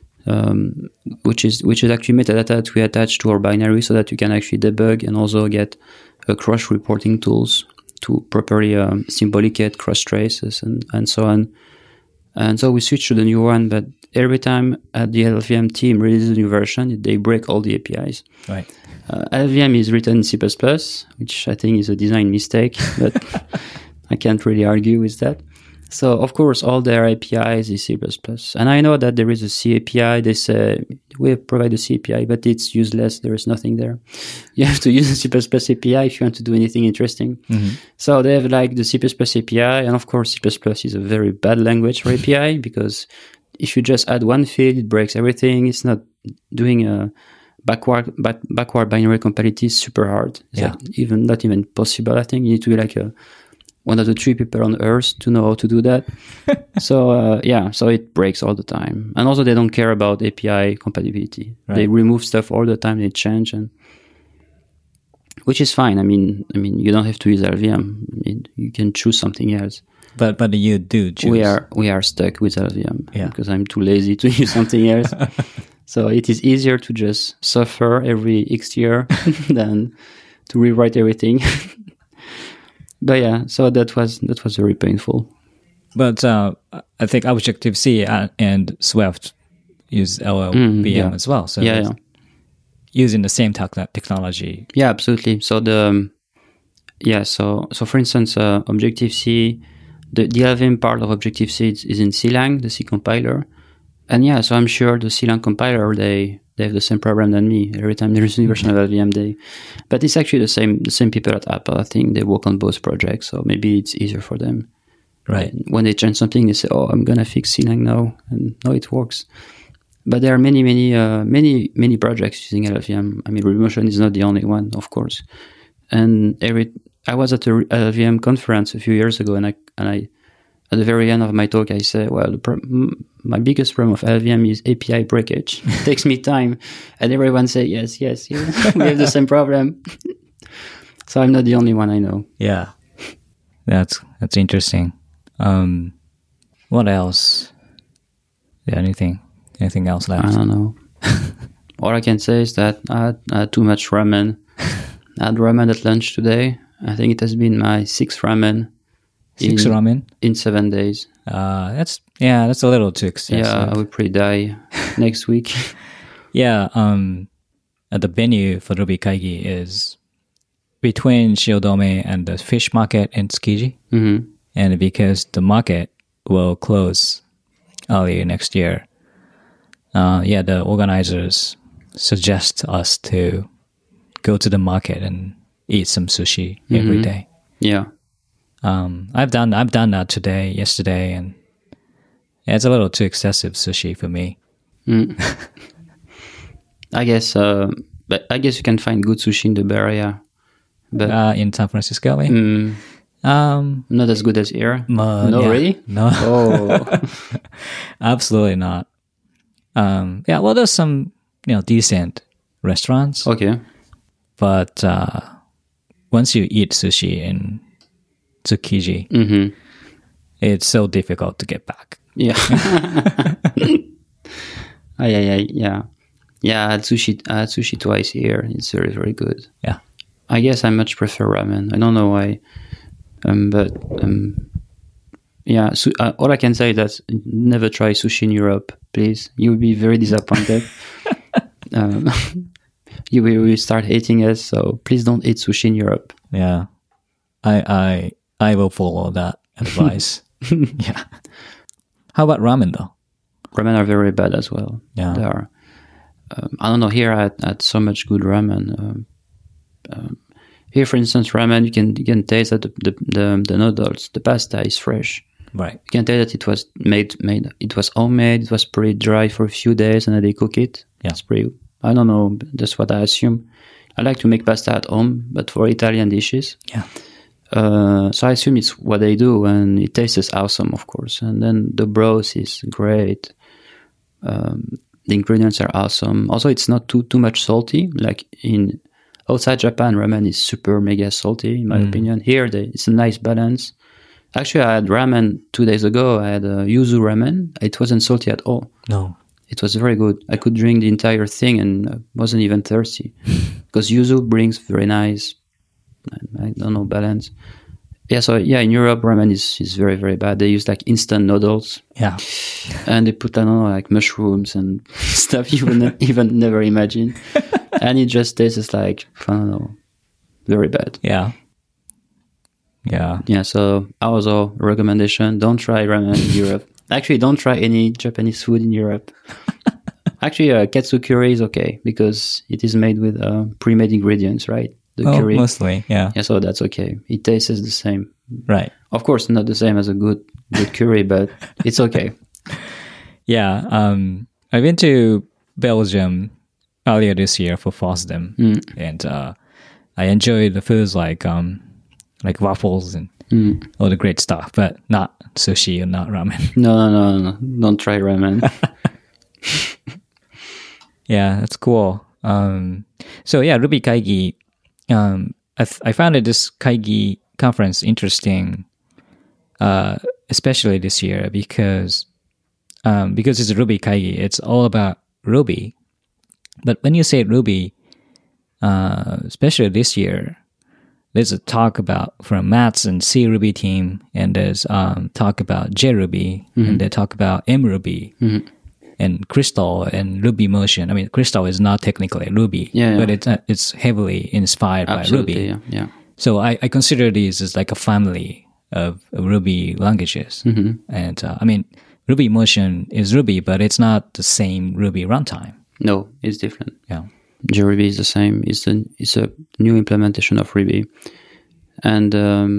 which is actually metadata that we attach to our binary so that you can actually debug and also get cross-reporting tools to properly symbolicate cross traces and so on. And so we switched to the new one, but every time the LLVM team releases a new version, they break all the APIs. Right. LLVM is written in C++, which I think is a design mistake, but I can't really argue with that. So, of course, all their APIs is C++. And I know that there is a C API. They say, we provide a C API, but it's useless. There is nothing there. You have to use a C++ API if you want to do anything interesting. So they have like the C++ API. And of course, C++ is a very bad language for API, because if you just add one field, it breaks everything. It's not doing a backward binary compatibility is super hard. It's not even possible. I think you need to be like one of the 3 people on Earth to know how to do that. So so it breaks all the time. And also they don't care about API compatibility. Right. They remove stuff all the time. They change, and which is fine. I mean, you don't have to use LLVM. You can choose something else. But you do choose. We are stuck with LLVM because I'm too lazy to use something else. So it is easier to just suffer every X year than to rewrite everything. But yeah, so that was very painful. But I think Objective-C and Swift use LLVM as well. So using the same technology. Yeah, absolutely. So so for instance, Objective-C, the LLVM part of Objective-C is in CLang, the C compiler. And so I'm sure the CLang compiler, they have the same problem than me. Every time there is a new version of LLVM, but it's actually the same people at Apple. I think they work on both projects, so maybe it's easier for them. Right. When they change something, they say, "Oh, I'm gonna fix CLang now," and no, it works. But there are many projects using LLVM. I mean, RubyMotion is not the only one, of course. And I was at a LLVM conference a few years ago, and I at the very end of my talk, I say, well, my biggest problem of LLVM is API breakage. It takes me time. And everyone say, yes, we have the same problem. So I'm not the only one I know. Yeah. That's interesting. What else? Yeah, anything else left? I don't know. All I can say is that I had too much ramen. I had ramen at lunch today. I think it has been my 6th ramen. 6 ramen? In 7 days. That's a little too excessive. Yeah, I would probably die next week. Yeah, the venue for Ruby Kaigi is between Shiodome and the fish market in Tsukiji. Mm-hmm. And because the market will close early next year, the organizers suggest us to go to the market and eat some sushi every day. Yeah. I've done that yesterday, and it's a little too excessive sushi for me. I guess you can find good sushi in the Bay Area, but in San Francisco, not as good as here. No, really? No. Oh, absolutely not. Well, there's some decent restaurants. Okay. but once you eat sushi in Tsukiji, Mm-hmm. it's so difficult to get back. Yeah. Yeah. I had sushi twice here. It's very, very good. Yeah. I guess I much prefer ramen. I don't know why. But all I can say is that never try sushi in Europe, please. You'll be very disappointed. You will start hating us, so please don't eat sushi in Europe. Yeah. I will follow that advice. Yeah. How about ramen though? Ramen are very bad as well. Yeah. They are. I don't know. Here I had so much good ramen. Here, for instance, ramen you can taste that the noodles, the pasta is fresh. Right. You can tell that it was made. It was homemade. It was pretty dry for a few days, and then they cook it. Yeah. It's pretty. I don't know. That's what I assume. I like to make pasta at home, but for Italian dishes. Yeah. So I assume it's what they do, and it tastes awesome, of course. And then the broth is great. The ingredients are awesome. Also, it's not too much salty. Like outside Japan, ramen is super mega salty, in my opinion. Here, it's a nice balance. Actually, I had ramen 2 days ago. I had yuzu ramen. It wasn't salty at all. No. It was very good. I could drink the entire thing and wasn't even thirsty. Because yuzu brings very nice, I don't know, balance. Yeah, so in Europe, ramen is very, very bad. They use like instant noodles. Yeah. And they put, I don't know, like mushrooms and stuff you would even never imagine. And it just tastes like, I don't know, very bad. Yeah. Yeah. Yeah, so also a recommendation, don't try ramen in Europe. Actually, don't try any Japanese food in Europe. Actually, katsu curry is okay because it is made with pre-made ingredients, right? The curry. Mostly, yeah. Yeah, so that's okay. It tastes the same. Right. Of course, not the same as a good curry, but it's okay. Yeah. I've been to Belgium earlier this year for FOSDEM, and I enjoyed the foods like waffles and all the great stuff, but not sushi and not ramen. No. Don't try ramen. Yeah, that's cool. So yeah, Ruby Kaigi. I found this Kaigi conference interesting, especially this year because it's Ruby Kaigi. It's all about Ruby. But when you say Ruby, especially this year, there's a talk about from Matt's and C Ruby team, and there's talk about JRuby, and they talk about MRuby, and Crystal and Ruby Motion. I mean, Crystal is not technically Ruby, but it's heavily inspired Absolutely, by Ruby. Yeah. So I consider these as like a family of Ruby languages. And I mean, Ruby Motion is Ruby, but it's not the same Ruby runtime. No, it's different. Yeah. JRuby is the same. It's a new implementation of Ruby. And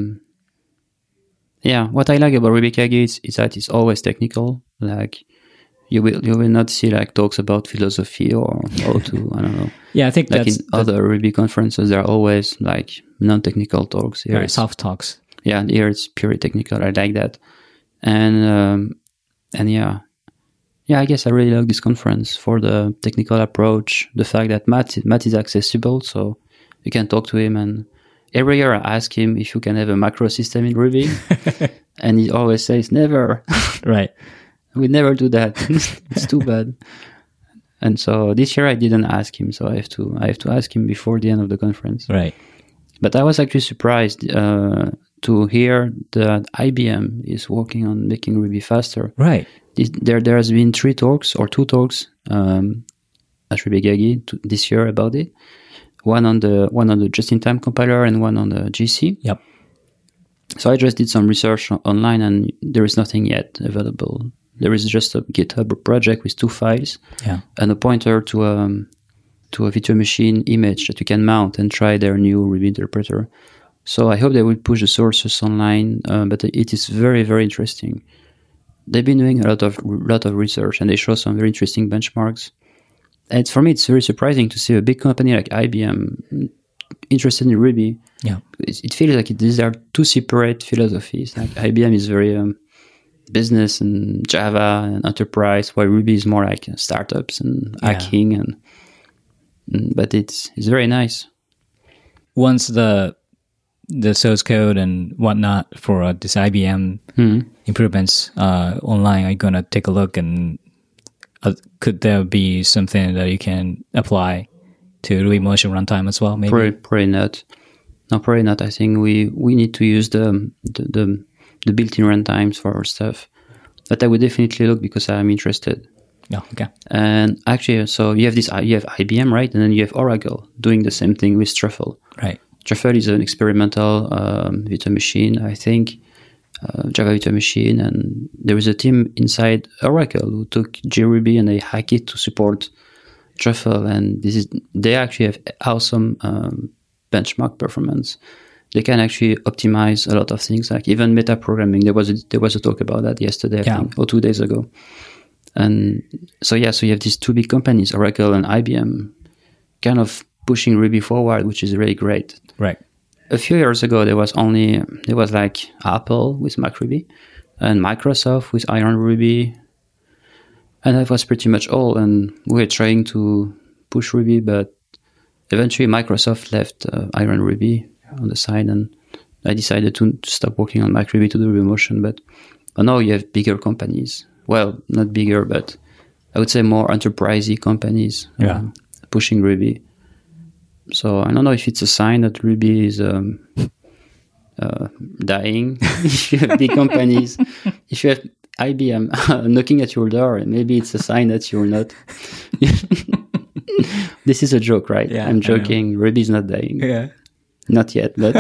what I like about Ruby Kaigi is that it's always technical. Like you will not see like talks about philosophy or how to, I don't know. Yeah, I think like in other Ruby conferences, there are always like non-technical talks. Here very soft talks. Yeah, here it's purely technical. I like that. And I guess I really like this conference for the technical approach, the fact that Matt is accessible, so you can talk to him. And every year I ask him if you can have a macro system in Ruby, and he always says never. Right. We never do that. It's too bad. And so this year I didn't ask him, so I have to ask him before the end of the conference. Right. But I was actually surprised to hear that IBM is working on making Ruby faster. Right. There has been 2 talks at Ruby Kaigi this year about it. One on the just-in-time compiler and one on the GC. Yep. So I just did some research online, and there is nothing yet available. There is just a GitHub project with 2 files and a pointer to a virtual machine image that you can mount and try their new Ruby interpreter. So I hope they will push the sources online, but it is very, very interesting. They've been doing a lot of research, and they show some very interesting benchmarks. And for me, it's very surprising to see a big company like IBM interested in Ruby. Yeah, it feels like these are 2 separate philosophies. Like IBM is very business and Java and enterprise, while Ruby is more like startups and hacking. But it's very nice. once the source code and whatnot for this IBM improvements online, I'm gonna take a look, and could there be something that you can apply to RubyMotion runtime as well? Maybe probably not. No, probably not. I think we need to use the built-in runtimes for our stuff. But I would definitely look because I'm interested. Yeah, okay. And actually, so you have IBM, right? And then you have Oracle doing the same thing with Truffle. Right. Truffle is an experimental virtual machine, I think, Java virtual machine. And there is a team inside Oracle who took JRuby and they hacked it to support Truffle. And they actually have awesome benchmark performance. They can actually optimize a lot of things, like even metaprogramming. There was a talk about that yesterday, I think, or 2 days ago. And so you have these two big companies, Oracle and IBM, kind of pushing Ruby forward, which is really great. Right. A few years ago, there was like Apple with MacRuby and Microsoft with Iron Ruby. And that was pretty much all. And we were trying to push Ruby, but eventually Microsoft left Iron Ruby on the side, and I decided to stop working on MacRuby to do RubyMotion. But now you have bigger companies. Well, not bigger, but I would say more enterprisey companies pushing Ruby. So I don't know if it's a sign that Ruby is dying. If you have big companies, if you have IBM knocking at your door, maybe it's a sign that you're not. This is a joke, right? Yeah, I'm joking. Ruby is not dying. Yeah. Not yet, but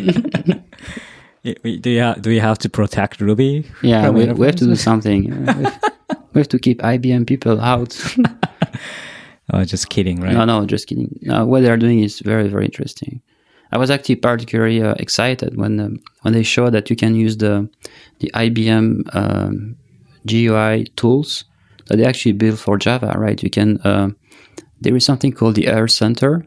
do you have to protect Ruby? Yeah, we have to do something. We have to keep IBM people out. Oh, just kidding, right? No, just kidding. No, what they're doing is very, very interesting. I was actually particularly excited when they showed that you can use the IBM GUI tools that they actually built for Java, right? You can. There is something called the Air Center.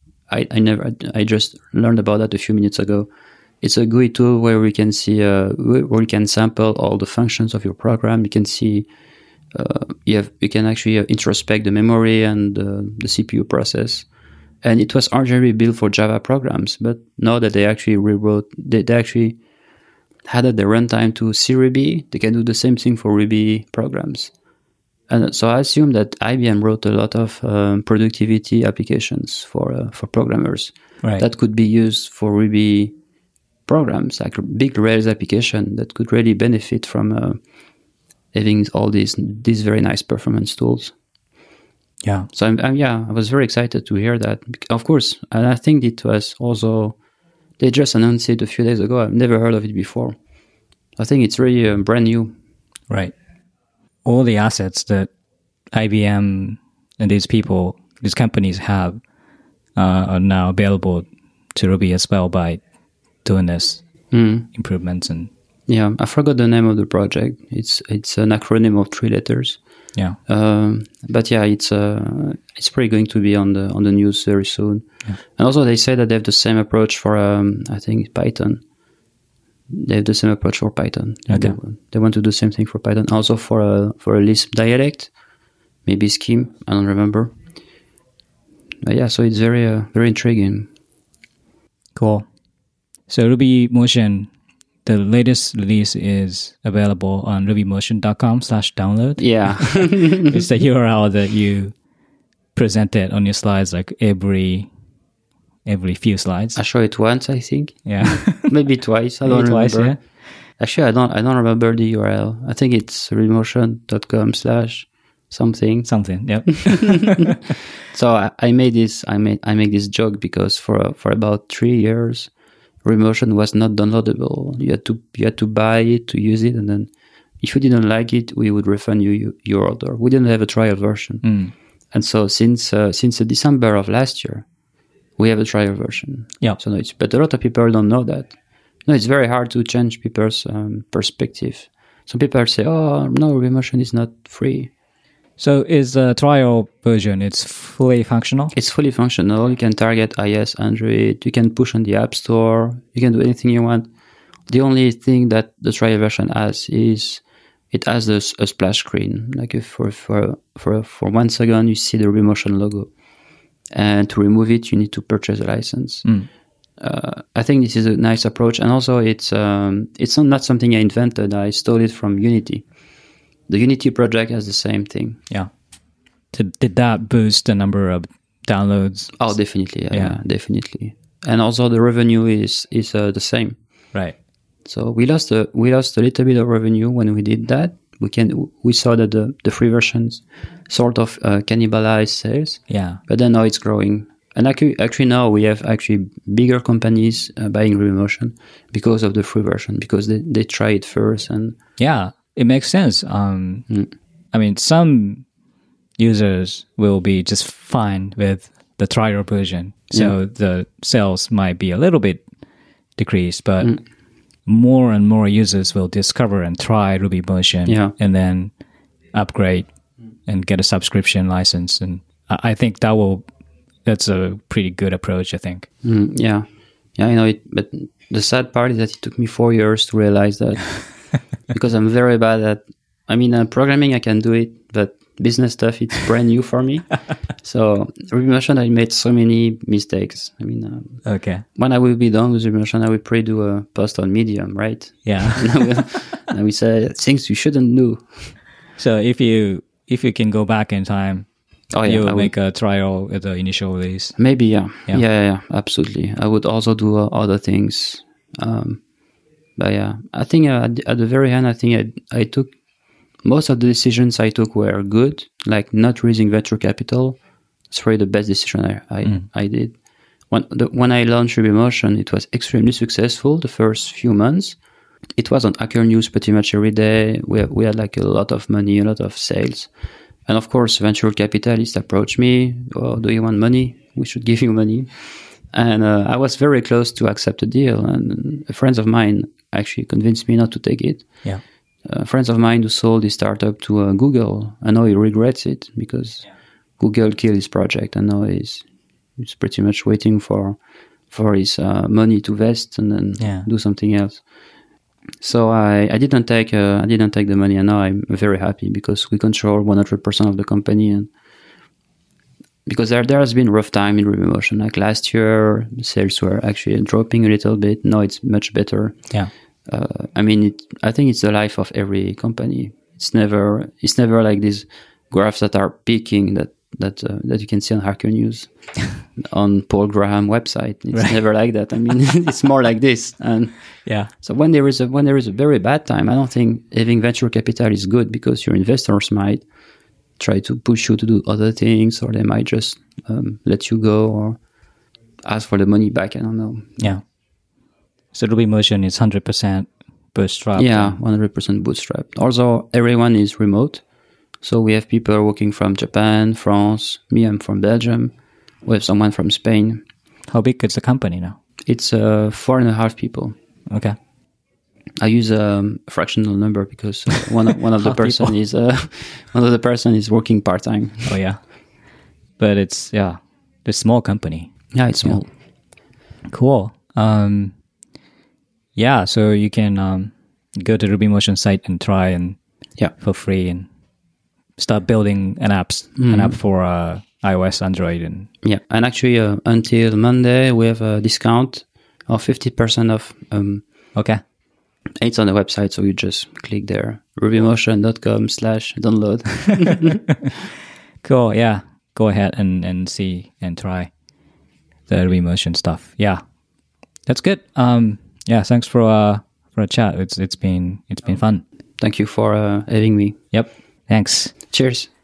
I just learned about that a few minutes ago. It's a GUI tool where we can see where we can sample all the functions of your program. You can see you can actually introspect the memory and the CPU process. And it was originally built for Java programs, but now that they actually rewrote, they actually added the runtime to CRuby. They can do the same thing for Ruby programs. And so I assume that IBM wrote a lot of productivity applications for programmers that could be used for Ruby programs, like a big Rails application that could really benefit from having all these very nice performance tools. Yeah. So I was very excited to hear that. Of course, and I think it was also, they just announced it a few days ago. I've never heard of it before. I think it's really brand new. Right. All the assets that IBM and these companies have are now available to Ruby as well by doing this improvements. And yeah, I forgot the name of the project. It's an acronym of 3 letters. Yeah. But yeah, it's probably going to be on the news very soon. Yeah. And also they say that they have the same approach for I think Python. They have the same approach for Python. Okay. They want to do the same thing for Python. Also for a Lisp dialect, maybe Scheme. I don't remember. But yeah, so it's very very intriguing. Cool. So RubyMotion, the latest release is available on rubymotion.com/download. Yeah. It's the URL that you presented on your slides, like every few slides. I show it once, I think. Yeah. Maybe twice. I don't remember. Twice, yeah. Actually, I don't remember the URL. I think it's rubymotion.com/something. Something, yep. So I make this joke because for about 3 years, RubyMotion was not downloadable. You had to buy it to use it, and then if you didn't like it, we would refund you your order. We didn't have a trial version, and so since December of last year, we have a trial version. Yeah. So but a lot of people don't know that. No, it's very hard to change people's perspective. Some people say, "Oh, no, RubyMotion is not free." So is the trial version, it's fully functional? It's fully functional. You can target iOS, Android. You can push on the App Store. You can do anything you want. The only thing that the trial version has is it has a splash screen. Like if for 1 second, you see the RubyMotion logo. And to remove it, you need to purchase a license. I think this is a nice approach, and also it's not something I invented. I stole it from Unity. The Unity project has the same thing. Yeah. Did that boost the number of downloads? Oh, definitely. Yeah, definitely. And also the revenue is the same. Right. So we lost a little bit of revenue when we did that. We saw that the free versions sort of cannibalized sales. Yeah. But then now it's growing. And actually now we have actually bigger companies buying RubyMotion because of the free version, because they try it first. And yeah, it makes sense. I mean, some users will be just fine with the trial version. So the sales might be a little bit decreased, but more and more users will discover and try RubyMotion and then upgrade and get a subscription license. And I think that's a pretty good approach, I think. Yeah, I know it. But the sad part is that it took me 4 years to realize that because I'm very bad at, programming, I can do it, but business stuff, it's brand new for me. So RubyMotion, I made so many mistakes. Okay. When I will be done with RubyMotion, I will probably do a post on Medium, right? Yeah. and we say things you shouldn't do. So if you can go back in time, you'll make a trial at the initial release. Maybe, yeah, absolutely. I would also do other things. But yeah, I think at the very end, I think I took most of the decisions I took were good, like not raising venture capital. It's probably the best decision I did. When I launched RubyMotion, it was extremely successful the first few months. It was on Hacker News pretty much every day. We had like a lot of money, a lot of sales. And of course, venture capitalists approached me. Oh, do you want money? We should give you money. And I was very close to accept a deal. And friends of mine actually convinced me not to take it. Yeah. Friends of mine who sold his startup to Google. I know he regrets it because Google killed his project. And now he's pretty much waiting for his money to vest and then do something else. So I didn't take the money, and now I'm very happy because we control 100% of the company, and because there has been rough time in RubyMotion. Like last year, sales were actually dropping a little bit. Now it's much better. Yeah. I think it's the life of every company. It's never like these graphs that are peaking that you can see on Hacker News, on Paul Graham website. It's never like that. It's more like this. And so when there is a very bad time, I don't think having venture capital is good because your investors might try to push you to do other things, or they might just let you go or ask for the money back. I don't know. Yeah. So RubyMotion is 100% bootstrap. Yeah, 100% bootstrap. Also, everyone is remote. So we have people working from Japan, France. Me, I'm from Belgium. We have someone from Spain. How big is the company now? It's 4.5 people. Okay. I use a fractional number because one of the person is working part time. Oh yeah, but it's a small company. Yeah, it's small. Yeah. Cool. So you can go to RubyMotion site and try and for free and start building an app for iOS, Android, and actually until Monday we have a discount of 50% off. Okay. It's on the website, so you just click there, rubymotion.com/download. Cool. Yeah, go ahead and see and try the RubyMotion stuff. Yeah, that's good. Thanks for a chat. It's been fun. Thank you for having me. Yep. Thanks. Cheers.